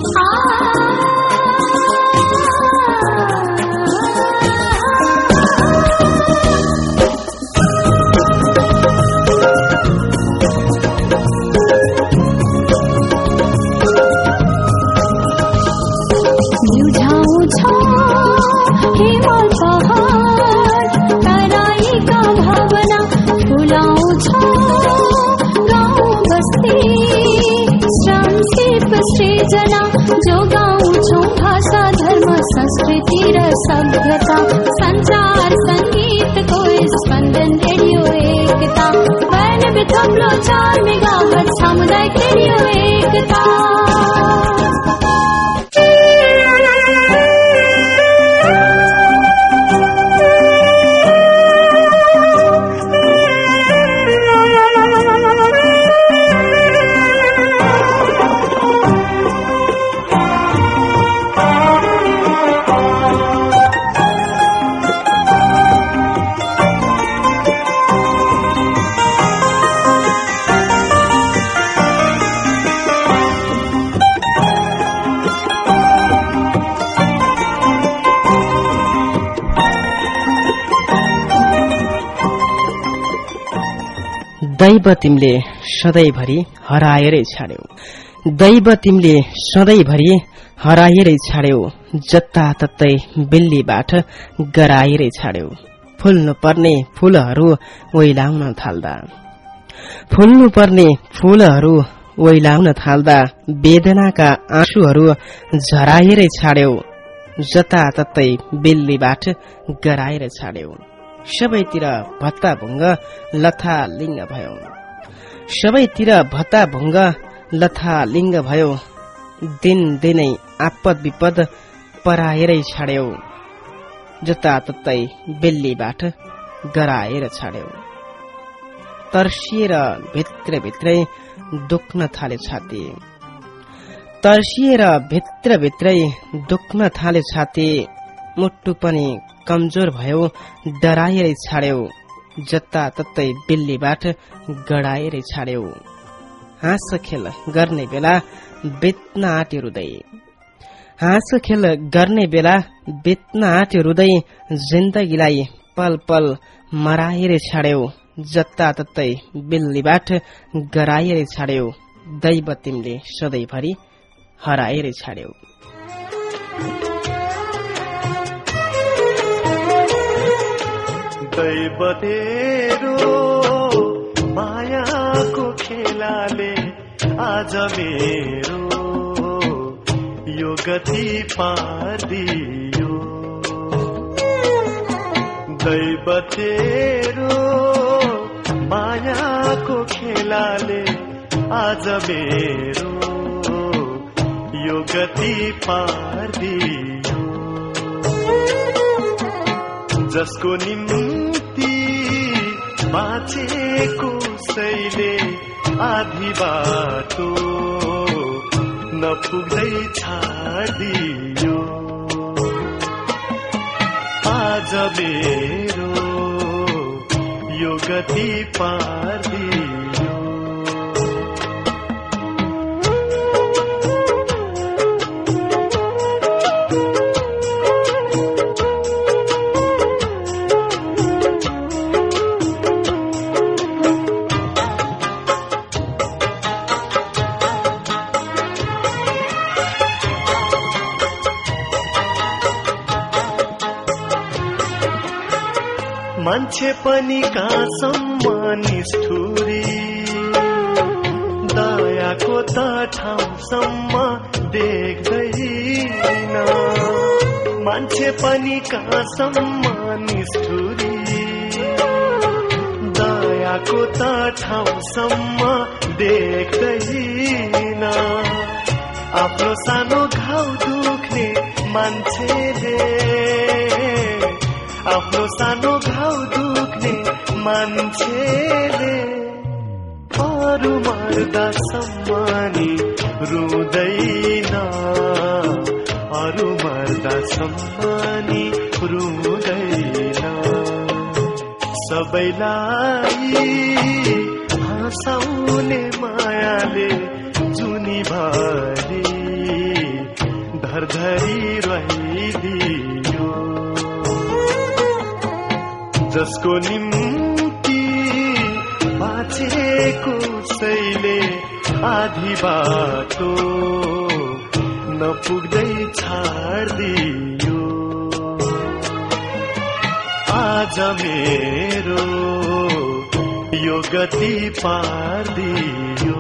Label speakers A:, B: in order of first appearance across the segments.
A: सृजना जो गाउँछौ भाषा धर्म संस्कृति र सभ्यता संचार संगीतको स्पन्दन रेडियो एकता वर्ण बिथप्लो 4 मेगाहर्ज सामुदायिक रेडियो एकता
B: दैव तिमीले सधैँभरि हराएरै छाड्यौ दैव तिमीले सधैँभरि हराएरै छाड्यौ जताततै बिल्लीबाट गराएरै छाड्यौ फुल्नु पर्ने फूलहरू ओइलाउन थाल्दा वेदनाका आँसुहरू झराएरै छाड्यौ जताततै बिल्लीबाट गराएर छाड्यौ सबैतिर भत्ताभुङ्ग लथालिङ्ग भयो दिन दिनै आपद विपद पराएरै छाड्यौ जताततै बिल्लीबाट गराएर छाड्यौ तर्सिएर भित्रभित्रै दुख्न थाल्यो छाती मुट्टु पनि कमजोर भयो डराएरै छाड्यौ जताततै बिल्लीबाट गडाएरै छाड्यौ हाँस खेल गर्ने बेला बेच्न आँट्यो हृदय जिन्दगीलाई पल पल मराएरै छाड्यौ जताततै बिल्लीबाट गराएरै छाड्यौ दैव तिमीले सधैँभरि हराएरै छाड्यौ
C: दैव तेरो मायाको खेलाले आज मेरो यो गति पारिदियो दैव तेरो मायाको खेलाले आज मेरो यो गति पारिदियो जसको निम्ति बाँचेको सैले आधी बाटो नपुग्दै छाडियो आज मेरो यो गति पारिदियो मान्छे पनि कहाँसम्म निष्ठुरी दयाको त ठाउँसम्म देख्दैन मान्छे पनि कहाँसम्म निष्ठुरी दयाको त ठाउँसम्म देख्दैन आफ्नो सानो घाउ दुख्ने मान्छेले आफ्नो सानो घाउ दुख्ने मान्छेले अरू मर्दासम्म नि रुँदैन अरू मर्दासम्म नि रुँदैन सबैलाई हँसाउने मायाले जुनी भरि भरधरी रहिदियो जसको निम्ति बाँचेको सैले आधी बाटो नपुग्दै छाड्दियो आज मेरो यो गति पार्दियो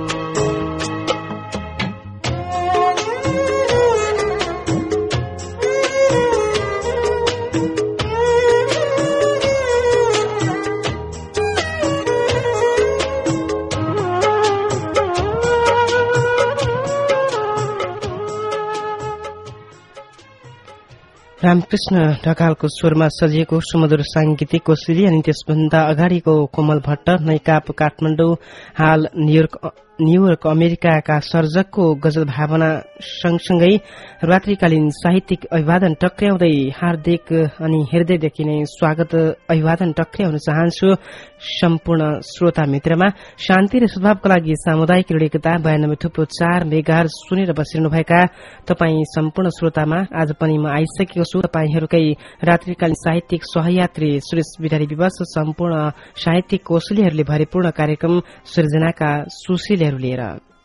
B: रामकृष्ण ढकालको स्वरमा सजिएको सुमधुर सांगीतिक कोसेली अनि त्यसभन्दा अगाडिको कोमल भट्ट नैकाप काठमाडौँ हाल न्यूयोर्क अमेरिकाका सर्जकको गजल भावना सँगसँगै रात्रिकालीन साहित्यिक अभिवादन टक्र्याउँदै हार्दिक अनि हृदयदेखि नै स्वागत अभिवादन टक्र्याउन चाहन्छु सम्पूर्ण श्रोता मित्रमा। शान्ति र सद्भावका लागि सामुदायिक रेडियो एकता 92.4 मेगाहर्ज सुनेर बसिरहनुभएका तपाईँ सम्पूर्ण श्रोतामा आज पनि म आइसकेको छु। तपाईहरूकै रात्रिकालीन साहित्यिक सहयात्री सुरेश बिरारी विवश सम्पूर्ण साहित्यिक कौशलीहरूले भरिपूर्ण कार्यक्रम सृजनाका सुशीलहरू लिएर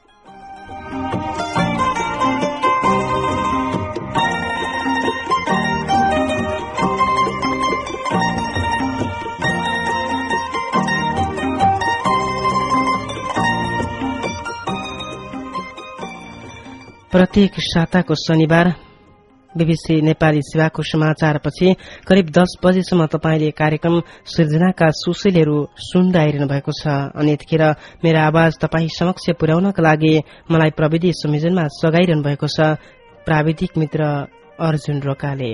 B: प्रत्येक साताको शनिबार बीबीसी नेपाली सेवाको समाचारपछि करिब 10 बजेसम्म तपाईले कार्यक्रम सृजनाका सुशीलहरू सुन्दै आइरहनु भएको छ अनि यतिखेर मेरो आवाज तपाई समक्ष पुर्याउनका लागि मलाई प्रविधि संयोजनमा सघाइरहनु भएको छ प्राविधिक मित्र अर्जुन रोकाले।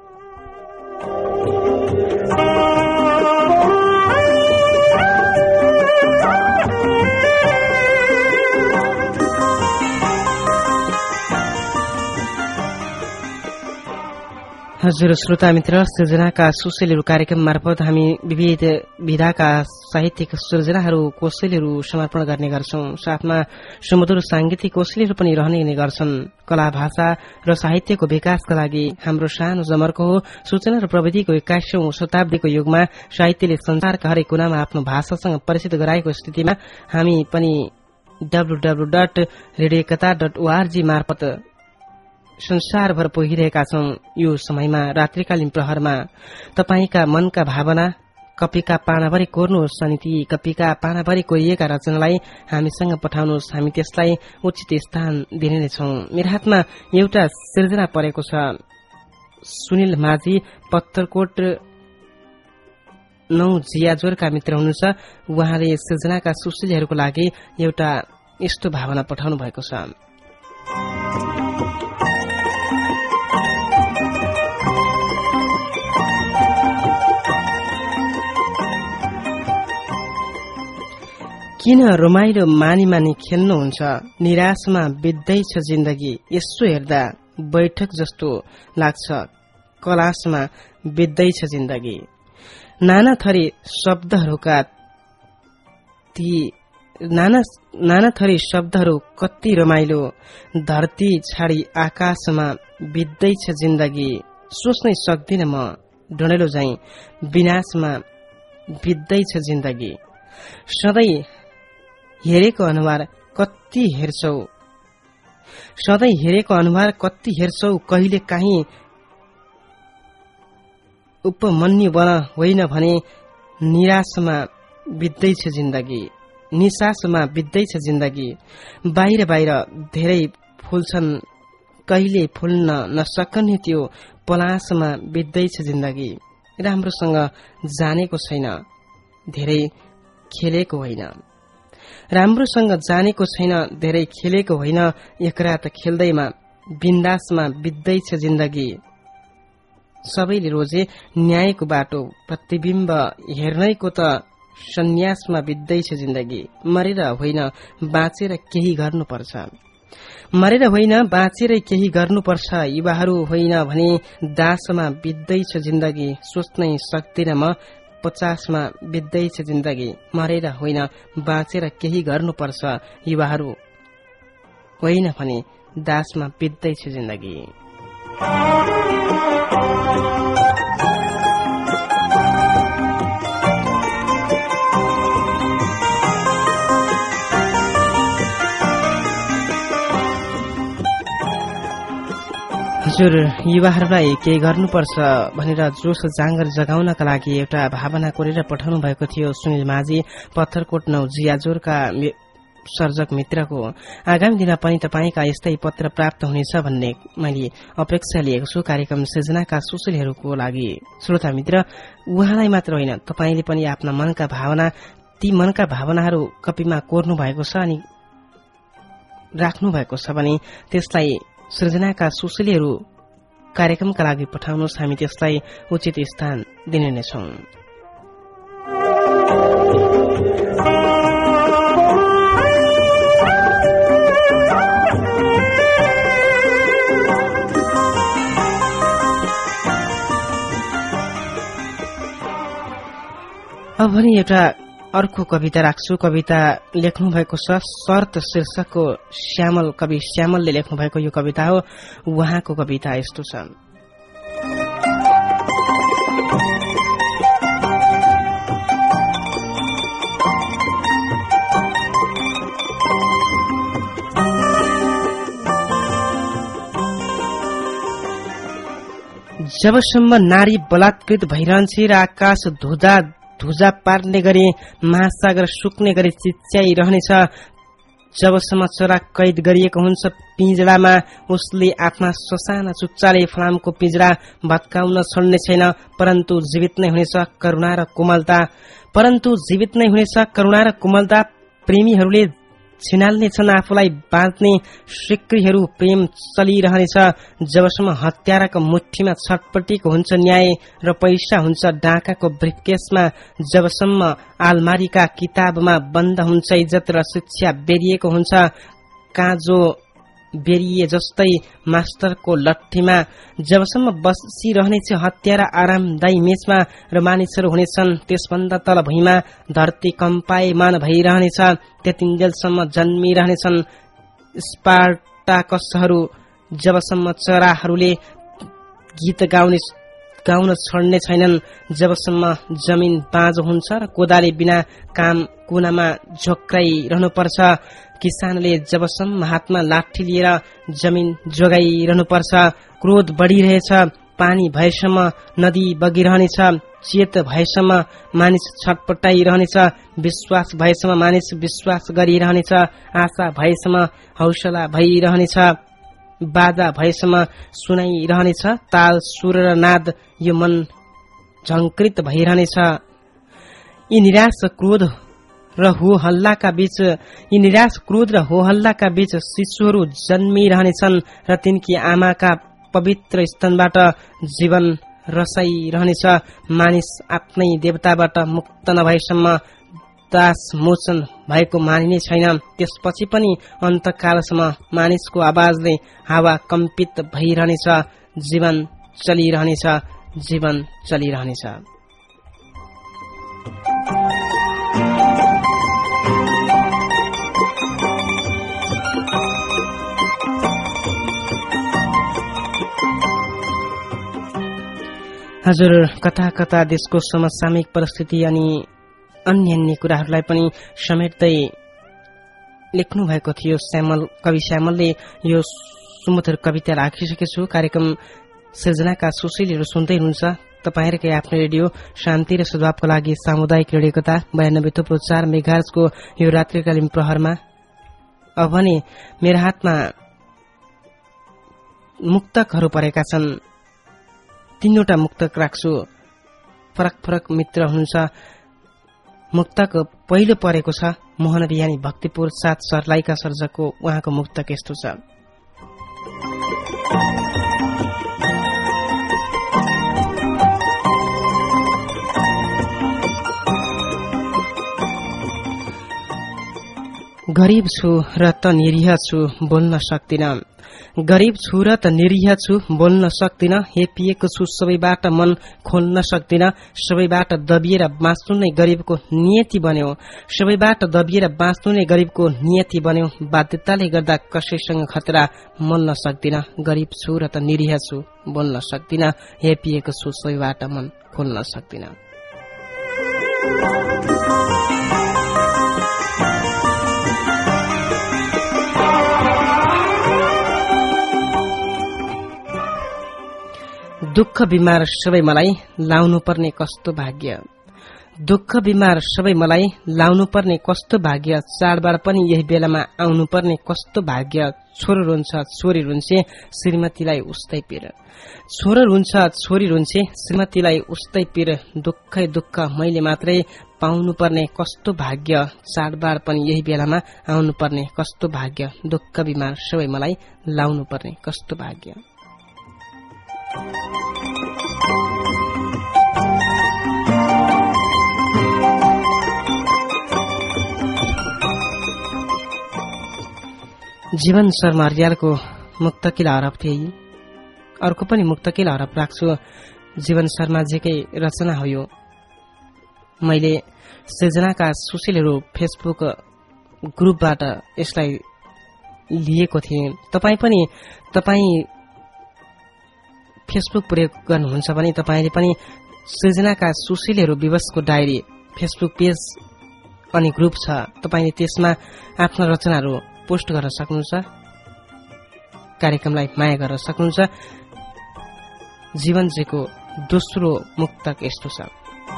B: हजुर श्रोता मित्र, सृजनाका सुशीलहरू कार्यक्रम मार्फत हामी विविध विधाका साहित्यिक सृजनाहरू कौशलीहरू समर्पण गर्ने गर्छौं। साथमा सुमधुर सांगीतिक कौशलीहरू पनि रहने गर्छन्। कला भाषा र साहित्यको विकासका लागि हाम्रो सानो जमर्को हो। सूचना र प्रविधिको 21औं शताब्दीको युगमा साहित्यले संसारका हरेक कुनामा आफ्नो भाषासँग परिचित गराएको स्थितिमा हामी पनि www.radioekata.org मार्फत संसारभर पुगिरहेका छौं। यो समयमा रात्रिकालीन प्रहरमा तपाईका मनका भावना कपीका पानाभरि कोर्नुहोस् अनि ती कपीका पानाभरि कोरिएका रचनालाई हामीसँग पठाउनुहोस्। हामी त्यसलाई उचित स्थान दिने नै छौं। मेरो हातमा एउटा सृजना परेको छ। सुनिल माझी पत्थरकोट 9 जियाजोरका मित्र हुनुहुन्छ। उहाँले सृजनाका सुशीलहरूको लागि एउटा यस्तो भावना पठाउनु भएको छ। किन रमाइलो मानी मानी खेल्नुहुन्छ, निराशमा बित्दैछ जिन्दगी। यसो हेर्दा बैठक जस्तो लाग्छ, कलासमा बित्दैछ जिन्दगी। नाना थरी शब्दहरू कति रमाइलो, धरती छाडी आकाशमा बित्दैछ जिन्दगी। सोच्नै सक्दिन म डढेलो झैं, विनाशमा बित्दैछ जिन्दगी। सधैँ हेरेको अनुहार कति हेर्छौ, कहिले काहीँ उपमन्यु बन होइन भने निराशमा बित्दैछ जिन्दगी। निसासमा बित्दैछ जिन्दगी। बाहिर बाहिर धेरै फुल्छन्, कहिले फुल्न नसक्ने त्यो पलासमा बित्दैछ जिन्दगी। राम्रोसँग जानेको छैन, धेरै खेलेको होइन। राम्रोसँग जानेको छैन, धेरै खेलेको होइन। एक रात खेल्दैमा बिन्दासमा बित्दैछ जिन्दगी। सबैले रोजे न्यायको बाटो, प्रतिबिम्ब हेर्नैको त सन्यासमा बित्दैछ जिन्दगी। मरेर होइन बाँचेर केही गर्नुपर्छ, मरेर होइन बाँचेरै केही गर्नुपर्छ। युवाहरू होइन भने दासमा बित्दैछ जिन्दगी। सोच्नै सक्दिन म 50मा बित्दैछ जिन्दगी। मरेर होइन बाँचेर केही गर्नुपर्छ। युवाहरू होइन भने दासमा बित्दैछ जिन्दगी। हजुर, युवाहरूलाई केही गर्नुपर्छ भनेर जोश जाँगर जगाउनका लागि एउटा भावना कोरेर पठाउनु भएको थियो सुनिल माझी पत्थरकोट 9 जियाजोरका सर्जक मित्रको। आगामी दिनमा पनि तपाईँका यस्तै पत्र प्राप्त हुनेछ भन्ने मैले अपेक्षा लिएको छु कार्यक्रम सृजनाका सुशीलहरूको लागि। श्रोता मित्र, उहाँलाई मात्र होइन, तपाईँले पनि आफ्ना मनका भावना, ती मनका भावनाहरू कपीमा कोर्नु भएको छ अनि राख्नु भएको छ भने त्यसलाई सृजनाका सुशीलहरू कार्यक्रमका लागि पठाउनुहोस्, हामी त्यसलाई उचित स्थान दिने नै छौं। अब भने एउटा अर्को कविता राख्छु। कविता लेख्नु भएको छ शर्त शीर्षकको श्यामल कवि श्यामलले लेख्नु भएको यो कविता हो। उहाँको कविता यस्तो छ। जबसम्म नारी बलात्कृत भइरहन्छे र आकाश धुजा पार्ने गरी महासागर सुक्ने गरी चिच्याइरहनेछ, जबसम्म चरा कैद गरिएको हुन्छ पिंजडामा, उसले आफ्ना ससाना चुच्चाले फलामको पिंजडा भत्काउन छोड्ने छैन। परन्तु जीवित नै हुनेछ करुणा र कोमलता, परन्तु जीवित नै हुनेछ करुणा र कोमलता। प्रेमीहरूले छिनाल्नेछन् आफूलाई बाँच्ने सिक्रीहरू, प्रेम चलिरहनेछ जबसम्म हत्याराको मुठीमा छटपटीको हुन्छ न्याय र पैसा हुन्छ डाकाको ब्रिफकेसमा, जबसम्म आलमारीका किताबमा बन्द हुन्छ इज्जत र शिक्षा बेरिएको हुन्छ काँजो बेरिए जस्तै मास्टरको लट्ठीमा, जबसम्म बसिरहनेछ हत्यारा आरामदायी मेचमा र मानिसहरू हुनेछन् त्यसभन्दा तल भुइँमा, धरती कम्पायमान भइरहनेछ त्यतिन्जेलसम्म जन्मिरहनेछन् स्पार्टाकसहरू, जबसम्म चराहरूले गीत गाउन छोड्ने छैनन्, जबसम्म जमिन बाँझो हुन्छ र कोदाले बिना काम कुनामा झोक्राइरहनुपर्छ, किसानले जबसम्म हातमा लाठी लिएर जमिन जोगाइरहनुपर्छ, क्रोध बढ़िरहेछ पानी भएसम्म नदी बगिरहनेछ, चेत भएसम्म मानिस छटपटाइरहनेछ, विश्वास भएसम्म मानिस विश्वास गरिरहनेछ, आशा भएसम्म हौसला भइरहनेछ, बाजा भएसम्म सुनाइरहनेछ ताल सुर र नाद, यो मन झङ्कृत भइरहनेछ। यी निराश क्रोध र हो हल्लाका बीच शिशुहरू जन्मिरहनेछन् र तिनकी आमाका पवित्र स्तनबाट जीवन रसाइरहनेछ। मानिस आफ्नै देवताबाट मुक्त नभएसम्म दास मोचन भएको मानिने छैन, त्यसपछि पनि अन्तकालसम्म मानिसको आवाजले हावा कम्पित भइरहनेछ, जीवन चलिरहनेछ, जीवन चलिरहनेछ। हजुर, कता कता देशको समसामयिक परिस्थिति अनि अन्य कुराहरूलाई पनि समेट्दै लेख्नु भएको थियो कवि श्यामलले। यो सुमधुर कविता राखिसकेछु। कार्यक्रम सृजनाका सुशीलहरू सुन्दै हुनुहुन्छ तपाईहरुकै आफ्नो रेडियो शान्ति र सद्भावको लागि सामुदायिक रेडियो कथा 92.4 मेगाहर्जको यो रात्रिकालीन प्रहरमा। अब भने मेरो हातमा मुक्तकहरू परेका छन्। 3वटा मुक्तक राख्छु। फरक फरक मित्र हुनुहुन्छ। मुक्तक पहिलो परेको छ मोहन बिहानी भक्तिपुर 7 सर्लाइका सर्जकको। उहाँको मुक्तक यस्तो छ। गरीब छु र त निरीह छु, बोल्न सक्दिन। गरीब छु र त निरीह छु, बोल्न सक्दिन, हेपिएको छु, सबैबाट मन खोल्न सक्दिन, सबैबाट दबिएर बाँच्नु नै गरीबको नियति बन्यो, सबैबाट दबिएर बाँच्नु नै गरीबको नियति बन्यो, बाध्यताले गर्दा कसैसँग खतरा मल्न सक्दिन, गरीब छु र त निरीह छु, बोल्न सक्दिन, हेपिएको छु, सबैबाट मन खोल्न सक्दिन। दुःख बिमार सबै मलाई लाउनु पर्ने कस्तो भाग्य, दुःख बिमार सबै मलाई लाउनु पर्ने कस्तो भाग्य, चाडबाड पनि यही बेलामा आउनु पर्ने कस्तो भाग्य, छोरो रुन्छ छोरी रुन्छे श्रीमतीलाई उस्तै पीर, छोरो रुन्छ छोरी रुन्छे श्रीमतीलाई उस्तै पीर, दुःखै दुःख मैले मात्रै पाउनु पर्ने कस्तो भाग्य, चाडबाड पनि यही बेलामा आउनु पर्ने कस्तो भाग्य, दुःख बिमार सबै मलाई लाउनु पर्ने कस्तो भाग्य। जीवन शर्मा अर्यालको मुक्तकिला हरफ थिए। अर्को पनि मुक्तकिला हरफ राख्छु, जीवन शर्माजीकै रचना हो यो। मैले सृजनाका सुशीलहरू फेसबुक ग्रुपबाट यसलाई लिएको थिएँ। तपाईँ फेसबुक प्रयोग गर्नुहुन्छ भने तपाईले पनि सृजनाका सुशीलहरू विवशको डायरी फेसबुक पेज अनि ग्रुप छ, तपाईले त्यसमा आफ्ना रचनाहरू पोस्ट गर्न सक्नुहुन्छ, कार्यक्रमलाई माया गर्न सक्नुहुन्छ। जीवनजीको दोस्रो मुक्तक यस्तो छ।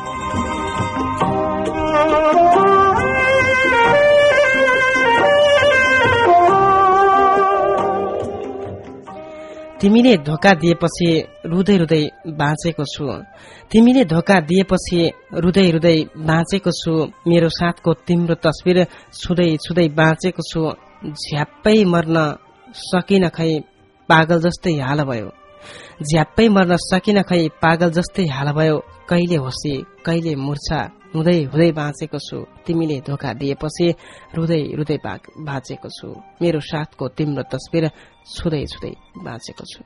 B: तिमीले धोका दिएपछि रुदै रुदै बाँचेको छु, तिमीले धोका दिएपछि रुदै रुदै बाँचेको छु, मेरो साथको तिम्रो तस्बिर छुँदै छुँदै बाँचेको छु, झ्याप्पै मर्न सकिन खै पागल जस्तै हाल भयो, झ्याप्पै मर्न सकिन खै पागल जस्तै हाल भयो, कहिले होसी कहिले मूर्छा हुँदै हुँदै बाँचेको छु, तिमीले धोका दिएपछि रुदै रुदै बाँचेको छु, मेरो साथको तिम्रो तस्बिर छुँदै छुँदै बाँचेको छु।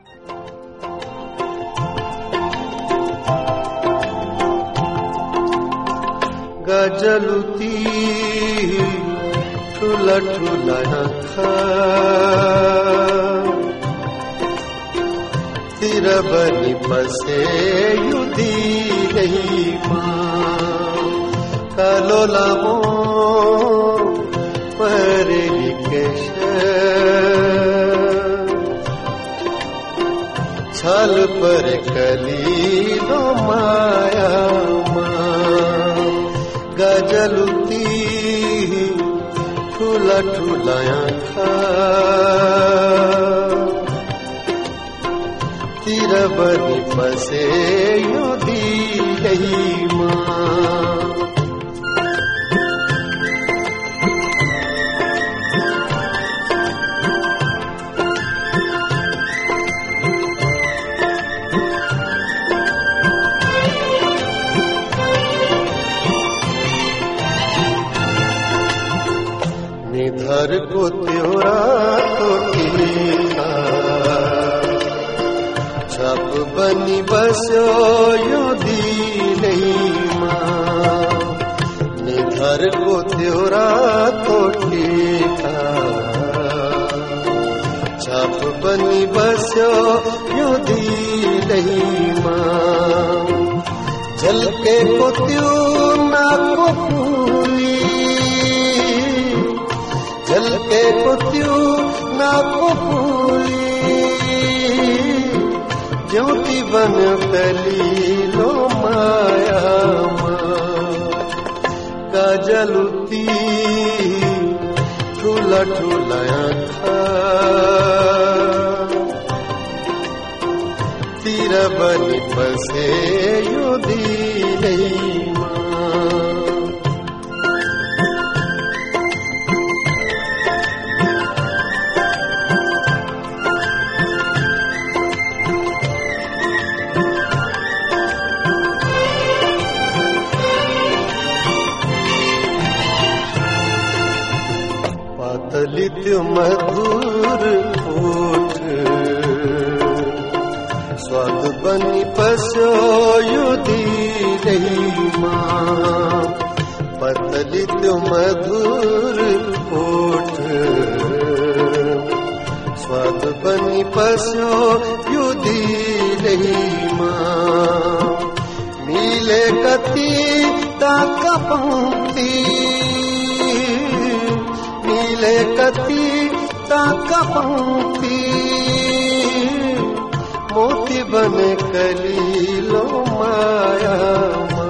C: गजलुती ठुला ठुला आँखा तिर बनी बसे यो दिलैमा, कालो लामो परेली केश छल पर कलीलो मायामा, गजलुती ठुला ठुला आँखा तिर बनी बसे यो दिलैमा, निधरको त्यो रातो टिका छाप बनी बस्यो यो दिलैमा, निधरको त्यो रातो टिका छाप बनी बस्यो यो दिलैमा, झल्केको त्यो नाकको फुली, झल्केको त्यो नाकको फुली, ज्योति बन्यो कलिलो मायामा, गजलुती ठुला ठुला आँखा तिर बनी बसे यो दिलैमा, त्यो मधुर ओठ बनी पस्यो यो दिलैमा पतली त्यो मधुर ओठ स्वाद बनी पस्यो यो दिलैमा मिले कति ताका पंक्ति मिले कति ताका पंक्ति मोती बने कलीलो मायामा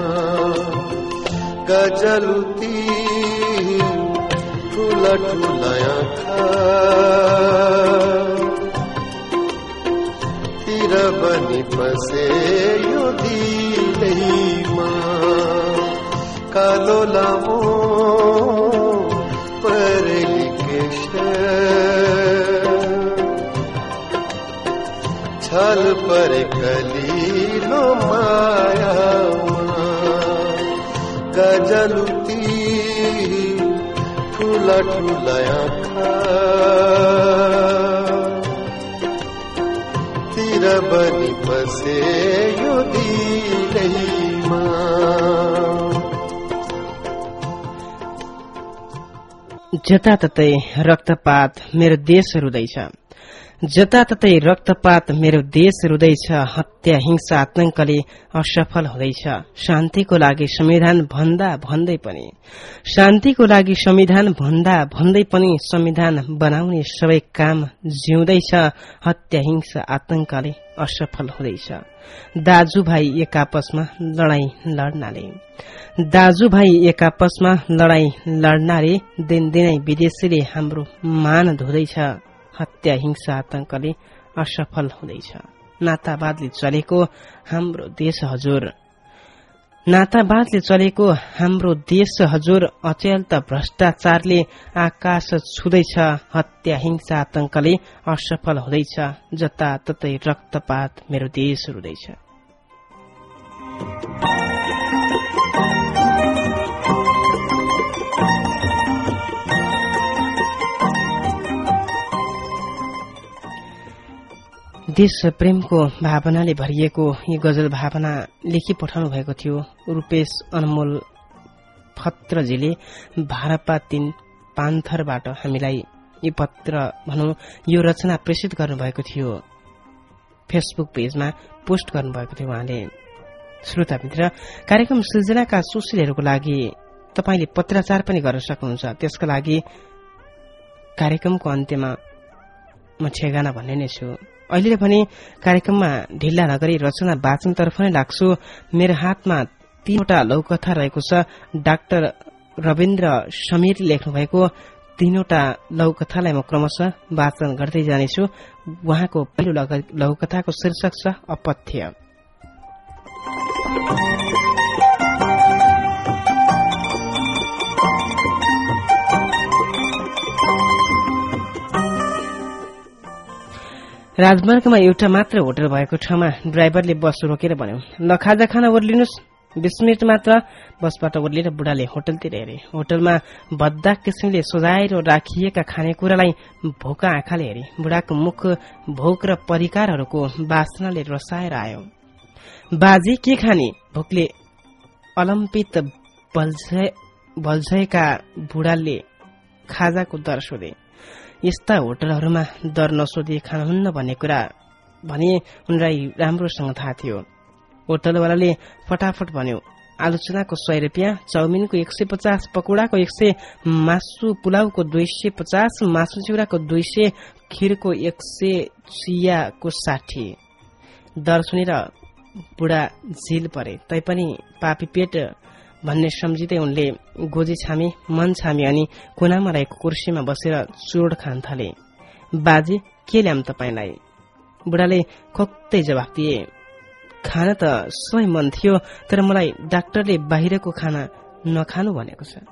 C: गजलुती ठुला ठुला आँखा तिर बनी बसे यो दिलैमा कालो लामो परेली केश छल पर कलीलो मायामा गजलुती ठुला ठुला आँखा तिर बनी बसे यो दिलैमा
B: जताततै रक्तपात मेरो देश रुँदैछ जताततै रक्तपात मेरो देश रुँदैछ हत्या हिंसा आतंकले असफल हुँदैछ शान्तिको लागि संविधान भन्दा भन्दै पनि शान्तिको लागि संविधान भन्दा भन्दै पनि संविधान बनाउने सबै काम जिउँदैछ हत्या हिंसा आतंकले असफल हुँदैछ दाजुभाइ एक आपसमा लडाई लड्नाले दाजुभाइ एक आपसमा लडाई लड्नाले दिनदिनै विदेशीले हाम्रो मान धुँदैछ हत्या हिंसा आतंकले असफल हुँदैछ नातावादले चलेको हाम्रो देश हजुर नातावादले चलेको हाम्रो देश हजुर अचेल त भ्रष्टाचारले आकाश छुँदैछ हत्या हिंसा आतंकले असफल हुँदैछ जताततै रक्तपात मेरो देश रुँदैछ देश प्रेमको भावनाले भरिएको यी गजल भावना लेखी पठाउनु भएको थियो रूपेश अनमोल फत्रजीले भारपा 3 पान्थरबाट हामीलाई यी पत्र भनौं यो रचना प्रेषित गर्नुभएको थियो फेसबुक पेजमा पोस्ट गर्नुभएको थियो उहाँले श्रोता मित्र कार्यक्रम सृजनाका सुशीलहरूको लागि तपाईले पत्राचार पनि गर्न सक्नुहुन्छ त्यसका लागि कार्यक्रमको अन्त्यमा म ठेगाना भन्ने नै छु अहिले पनि कार्यक्रममा ढिल्ला नगरी रचना वाचनतर्फ नै लाग्छु मेरो हातमा 3वटा लौकथा रहेको छ डाक्टर रविन्द्र समीरले लेख्नु भएको 3वटा लौकथालाई म क्रमशः वाचन गर्दै जानेछु उहाँको पहिलो लौकथाको शीर्षक छ अपथ्य राजमार्गमा एउटा मात्र होटल भएको ठाउँमा ड्राइभरले बस रोकेर भन्यो ल खाजा खाना ओर्लिनुस् 20 मिनट मात्र बसबाट ओर्लिएर बुढाले होटलतिर हेरे होटलमा भद्दा किसिमले सजाएर राखिएका खानेकुरालाई भोका आँखाले हेरे बुढाको मुख भोक र परिकारहरूको वासनाले रसाएर आयो बाजी के खाने भोकले अलम्पित बल्झएका बुढाले खाजाको दर सोधे यस्ता होटलहरूमा दर नसोधी खानुहुन्न भन्ने कुरा भने उनलाई राम्रोसँग थाहा थियो होटलवालाले फटाफट भन्यो आलुचनाको 100 रुपियाँ चाउमिनको 150 पकौडाको 100 मासु पुलावको 250 मासु चिउराको 200 खिरको 100 चियाको 60 दर सुनेर बुढा झिल परे तैपनि पापी पेट भन्ने सम्झिँदै उनले गोजी छामी मन छामी अनि कुनामा रहेको कुर्सीमा बसेर चुरोड खान थाले बाजे के ल्याम तपाईलाई बुढाले खोक्दै जवाफ दिए खाना त सबै मन थियो तर मलाई डाक्टरले बाहिरको खाना नखानु भनेको छ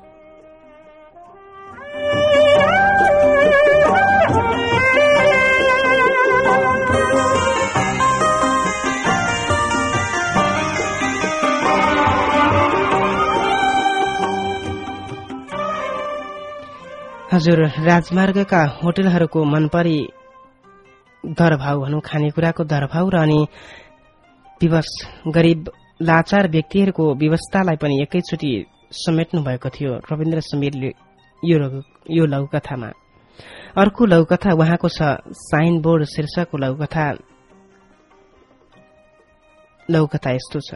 B: हजुर राजमार्गका होटलहरूको मनपरी दरभाउ भनौं खानेकुराको दरभाउ र अनि विवश गरीब लाचार व्यक्तिहरूको व्यवस्थालाई पनि एकैचोटि समेट्नु भएको थियो रविन्द्र समीरले यो लघुकथामा। अर्को लघुकथा उहाँको छ साइनबोर्ड शीर्षकको लघुकथा यस्तो छ।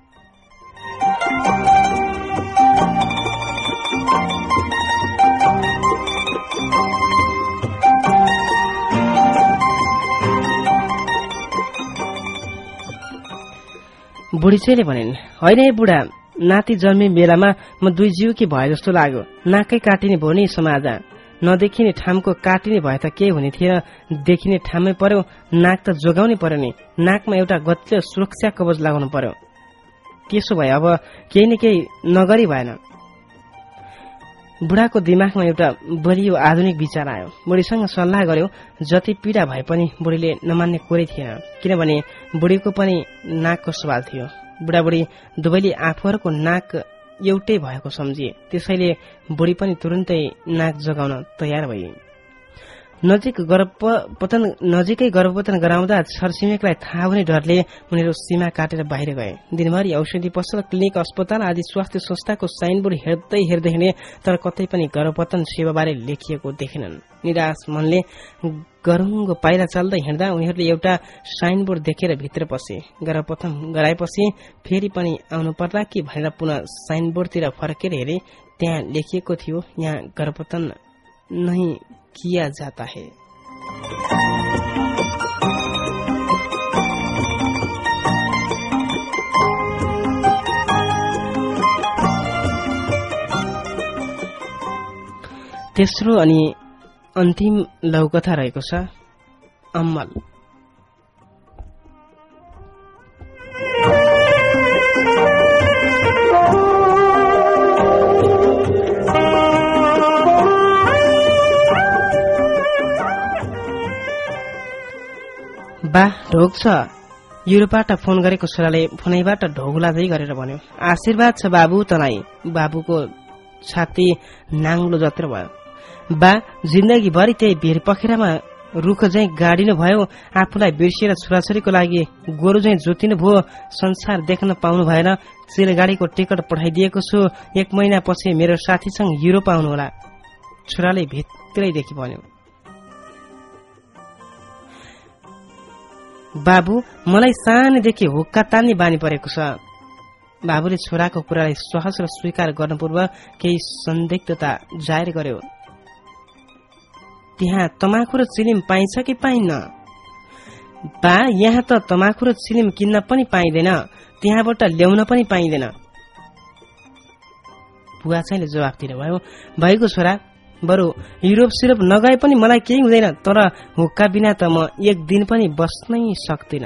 B: बुढीचैले भनिन्, होइन है बुढा, नाति जन्मे बेलामा म 2 जीवकी भए जस्तो लाग्यो। नाकै काटिने भयो नि समाज, नदेखिने ठामको काटिने भए त के हुने थिएन, देखिने ठाममै पर्यो, नाक त जोगाउनै पर्यो नि, नाकमा एउटा गतिलो सुरक्षा कवच लगाउनु पर्यो। त्यसो भए अब केही न केही नगरी भएन। बुढाको दिमागमा एउटा बलियो आधुनिक विचार आयो। बुढीसँग सल्लाह गर्यो। जति पीडा भए पनि बुढीले नमान्ने कुरै थिएन, किनभने बुढीको पनि नाकको सवाल थियो। बुढाबुढी दुवैले आफूहरूको नाक एउटै भएको सम्झिए, त्यसैले बुढी पनि तुरुन्तै नाक जगाउन तयार भए। नजिकै गर्भपतन गराउँदा छरछिमेकलाई थाहा हुने डरले उनीहरू सीमा काटेर बाहिर गए। दिनभरि औषधि पसल, क्लिनिक, अस्पताल आदि स्वास्थ्य संस्थाको साइनबोर्ड हेर्दै हिँडे, तर कतै पनि गर्भपतन सेवाबारे लेखिएको देखेनन्। निराश मनले गरुङ्गो पाइला चल्दै हिँड्दा उनीहरूले एउटा साइनबोर्ड देखेर भित्र पसे। गर्भपतन गराएपछि फेरि पनि आउनु पर्ला कि भनेर पुनः साइनबोर्डतिर फर्केर हेरे। त्यहाँ लेखिएको थियो, यहाँ गर्भपतन नहीं किया जाता है। तेस्रो अनि अन्तिम लघुकथा रहेको छ अम्मल। बा ढोग छ। युरोपबाट फोन गरेको छोराले फोनैबाट ढोगुलादै गरेर भन्यो, आशीर्वाद छ बाबु तँलाई। बाबुको छाती नाङ्लो जत्रो भयो। बा जिन्दगीभरि त्यही भिर पखेरामा रुख झैं गाडिनु भयो, आफूलाई बिर्सिएर छोराछोरीको लागि गोरु झैं जोतिनु भयो। संसार देख्न पाउनु भएन। रेलगाडीको टिकट पठाइदिएको छु, 1 महिनापछि मेरो साथीसँग युरोप आउनुहोला। छोराले भित्रैदेखि भन्यो, बाबु मलाई सानैदेखि हुक्का तान्ने बानी परेको छ। बाबुले छोराको कुरालाई सहज र स्वीकार गर्नुपूर्व केही संदिग्धता जाहेर गर्यो। त्यहाँ तमाखु र चिलिम पाइन्छ कि पाइन्न? बा यहाँ त तमाखु र चिलिम किन्न पनि पाइँदैन, त्यहाँबाट ल्याउन पनि पाइँदैन। बुवा चाहिँले जवाफ दिनुभयो, भएको छोरा, बरु युरोप सिरोप नगए पनि मलाई केही हुँदैन, तर हुक्का बिना त म 1 दिन पनि बस्नै सक्दिन।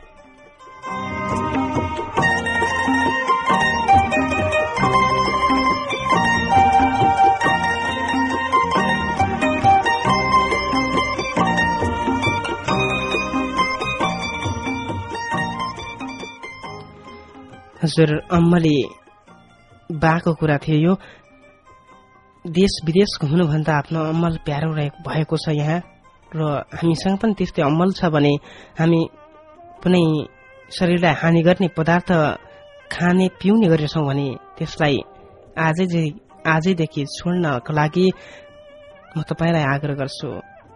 B: हजुर, अम्मले बाको कुरा थियो यो। देश विदेश घुम्नुभन्दा आफ्नो अम्मल प्यारो भएको छ यहाँ, र हामीसँग पनि त्यस्तै अम्मल छ भने हामी कुनै शरीरलाई हानि गर्ने पदार्थ खाने पिउने गरेछौँ भने त्यसलाई आजैदेखि छोड्नको लागि म तपाईँलाई आग्रह गर्छु।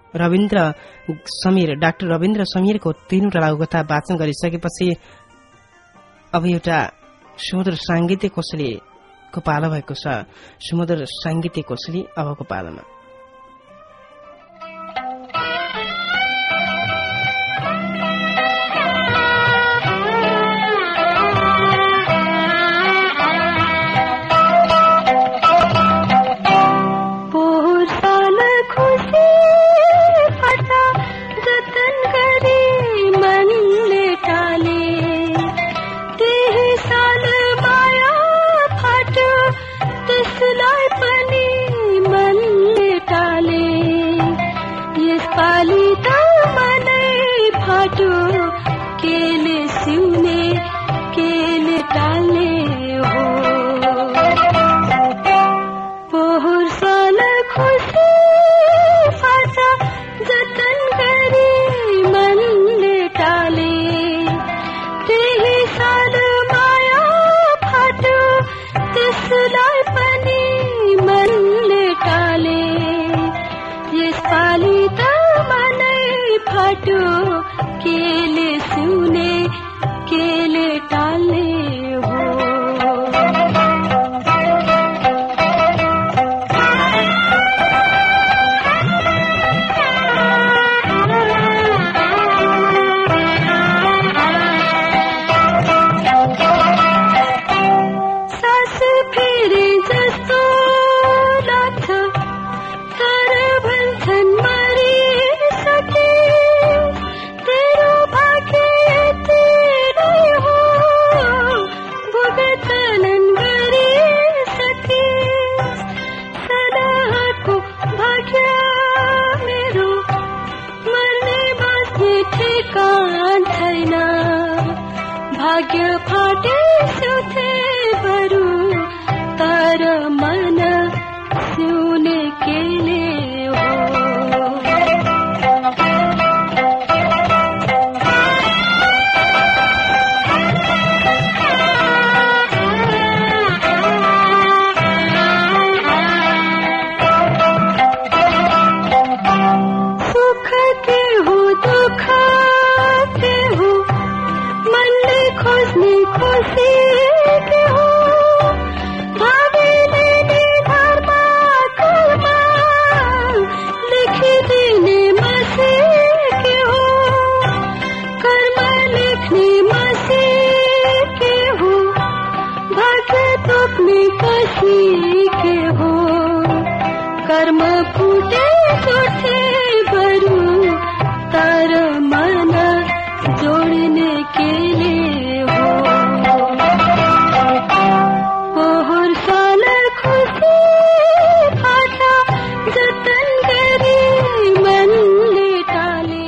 B: डाक्टर रविन्द्र समीरको 3वटा लघुकथा वाचन गरिसकेपछि अब एउटा सुमधुर साङ्गीतिक कोसेलीको पालो भएको छ। सुमधुर साङ्गीतिक कोसेली अबको पालोमा।
D: जतन गरी मनले टाले, त्यही
A: ठेकान छैन भाग्य फाटे सुथे बरु तर मन सुने केले हो कर्म फूटे छोटे बरु तर मन जोड़ने के लिए हो पोहर साल खुशी फाटा जतन गरी मनले टाले।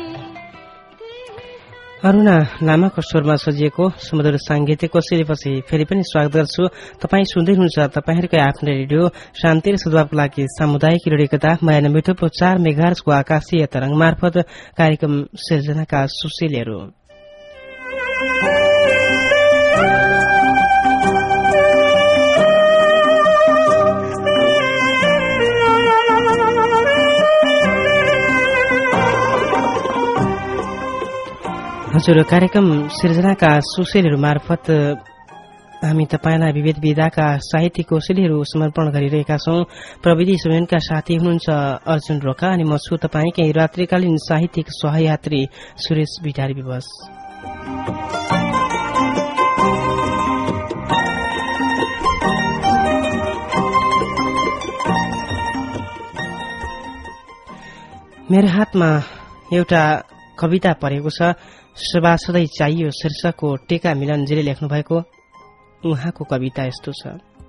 B: अरुणा लामाको स्वरमा सजिएको सुमधुर साङ्गीतिक कोसेलीपछि फेरि पनि स्वागत गर्छु। तपाईँ सुन्दै हुनुहुन्छ तपाईँहरूकै आफ्नो रेडियो शान्ति र सद्भावको लागि सामुदायिक रेडियो एकता 92.4 मेगाहर्जको आकाशीय तरंग मार्फत कार्यक्रम सिर्जनाका सुशीलहरू। हजुर, कार्यक्रम सिर्जनाका सुशीलहरू मार्फत हामी तपाईलाई विविध विधाका साहित्यिक कौशलीहरू समर्पण गरिरहेका छौं। प्रविधि समयका साथी हुनुहुन्छ अर्जुन रोका अनि म छु तपाईकै रात्रिकालीन साहित्यिक सहयात्री सुरेश बिटारी विवश। मेरो हातमा एउटा कविता परेको छ। सभा सधैँ चाहियो शीर्षकको टेका मिलनजीले लेख्नु भएको उहाँको कविता यस्तो छ।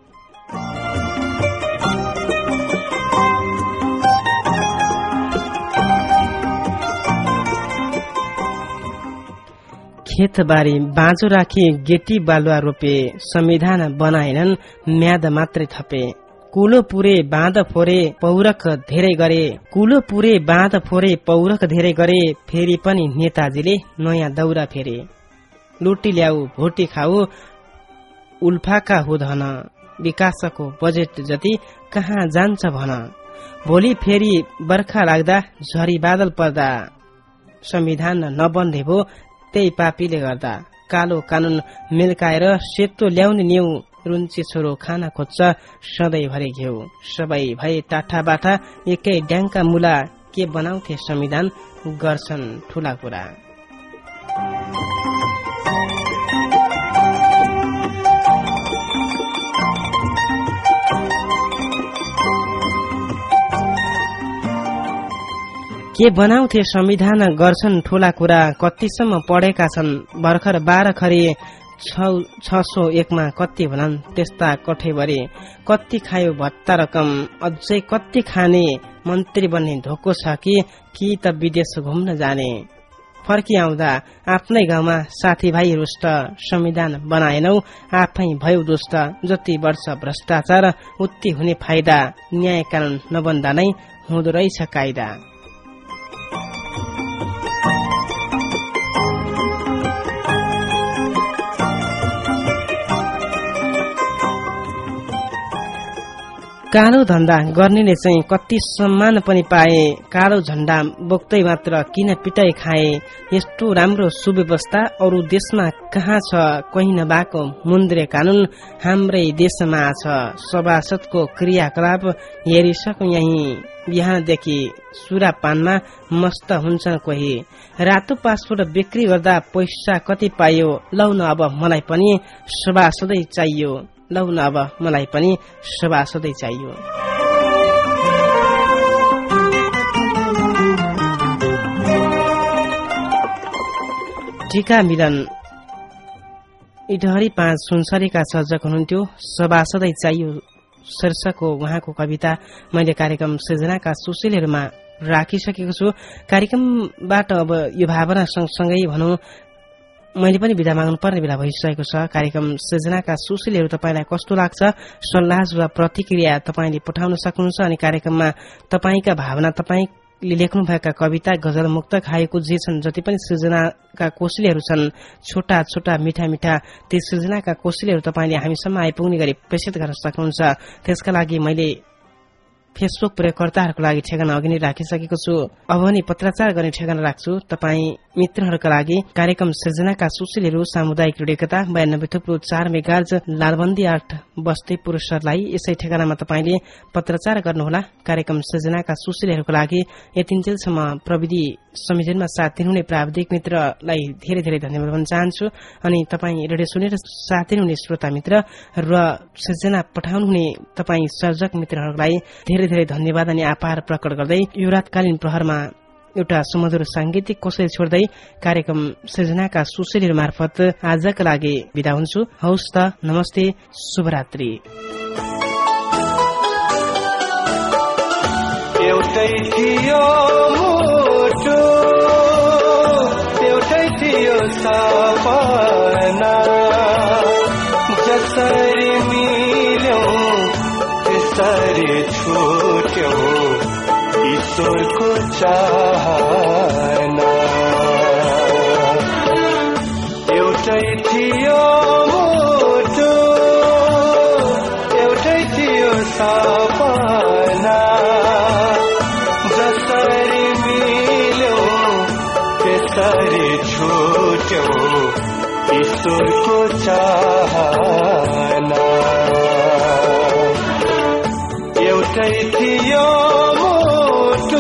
B: खेतबारी बाँझो राखी गेटी बालुवा रोपे संविधान बनाएनन् म्याद मात्रै थपे कुलो पुरे बाँध फोरे पौरख धेरै गरे कुलो पुरे बाँध फोरे पौरख धेरै गरे फेरि पनि नेताजीले नयाँ दौरा फेरे लुटी ल्याऊ भोटी खाऊ उल्फाका हुँदन विकासको बजेट जति कहाँ जान्छ भन भोलि फेरि बर्खा लाग्दा झरी बादल पर्दा संविधान नबन्दै भो त्यही पापीले गर्दा कालो कानून मिल्काएर सेतो ल्याउने न्यू रुन्ची छोरो खाना खोज्छ सधैँभरि घ्यौ सबै भए टाठा बाठा एकै ड्याङका मुला के बनाउँथे संविधान गर्छन् ठूला कुरा। के बनाउँथे संविधान गर्छन् ठूला कुरा कतिसम्म पढेका छन् भर्खर 12 खरे 601 मा कति भनन् त्यस्ता कठैभरि कति खायो भत्ता रकम अझै कति खाने मन्त्री बन्ने धोको छ कि त विदेश घुम्न जाने फर्की आउँदा आफ्नै गाउँमा साथीभाइ रुष्ट संविधान बनाएनौ आफै भयो दुष्ट जति वर्ष भ्रष्टाचार उति हुने फाइदा न्याय कानून नबन्दा नै हुँदो रहेछ कायदा। कालो धन्दा गर्नेले चाहिँ कति सम्मान पनि पाए कालो झण्डा बोक्दै मात्र किन पिटाइ खाए यस्तो राम्रो सुव्यवस्था अरू देशमा कहाँ छ कहीँ नभएको मुन्द्रे कानून हाम्रै देशमा छ सभासदको क्रियाकलाप हेरिसक्यो यही बिहानदेखि सुरापानमा मस्त हुन्छन् कोही रातो पासपोर्ट बिक्री गर्दा पैसा कति पाइयो लौ न अब मलाई पनि सभासदै चाहियो लौ न अब मलाई पनि सभासदै चाहियो। टीका मिलन इटहरी 5 सुनसरीका सर्जक हुनुहुन्थ्यो। सभासदै चाहियो शीर्षकको उहाँको कविता मैले कार्यक्रम सृजनाका सुशीलहरूमा राखिसकेको छु। कार्यक्रमबाट अब यो भावना सँगसँगै भनौँ मैले पनि बिदा माग्नुपर्ने बेला भइसकेको छ। कार्यक्रम सृजनाका सुशीलहरू तपाईँलाई कस्तो लाग्छ, सल्लाह वा प्रतिक्रिया तपाईँले पठाउन सक्नुहुन्छ। अनि कार्यक्रममा तपाईँका भावना, तपाईँले लेख्नुभएका कविता, गजल, मुक्तक, हायकु जे छन्, जति पनि सृजनाका कोशिलेहरू छन्, छोटा छोटा मिठा मिठा, ती सृजनाका कोशिलेहरू तपाईँले हामीसम्म आइपुग्ने गरी प्रेषित गर्न सक्नुहुन्छ। त्यसका लागि मैले फेसबुक प्रयोगकर्ताहरूको लागि ठेगाना अघि नै राखिसकेको छु। अब पनि पत्राचार गर्ने ठेगाना राख्छु। तपाईँ मित्रहरूका लागि कार्यक्रम सृजनाका सुशीलहरू सामुदायिक रेडियोकता 92.4 मेगाहर्ज लालबन्दी 8 बस्तीपुर सरलाई यसै ठेगानामा तपाईँले पत्राचार गर्नुहोला। कार्यक्रम सृजनाका सुशीलहरूको लागि यतिन्जेलसम्म प्रविधि संयोजनमा साथ दिनुहुने प्राविधिक मित्रलाई धेरै धेरै धन्यवाद भन्न चाहन्छु। अनि तपाईँ रेडियो सुनेर साथ दिनुहुने श्रोता मित्र र सृजना पठाउनुहुने तपाईँ सर्जक मित्रहरूलाई धेरै धेरै धन्यवाद अनि आभार प्रकट गर्दै यो रातकालीन प्रहरमा एउटा सुमधुर सांगीतिक कोसेली छोड्दै कार्यक्रम सृजनाका सुशीलहरू मार्फत आजका लागि बिदा हुन्छु। हौस् त, नमस्ते, शुभरात्रि।
C: एउटै थियो मुटु, एउटै थियो सपना, जसरी मिल्यौं त्यसरी छुट्यौं ईश्वरको चाहना। एउटै थियो मुटु, एउटै थियो सपना, जसरी मिल्यौं त्यसरी छुट्यौं ईश्वरको चाहना। एउटै थियो मुटु,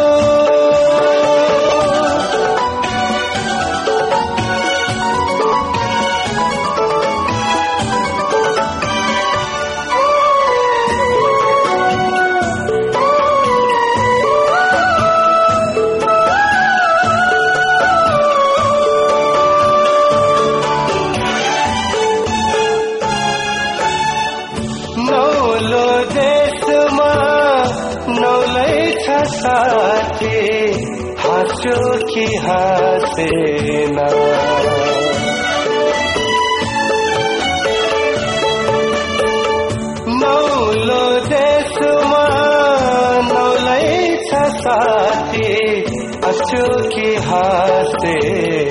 C: नौलो देशमा नौलै छ साथी, हाँस्यो कि हाँसेन। नौलो देशमा नौलै छ साथी, हाँस्यो कि हाँसेन।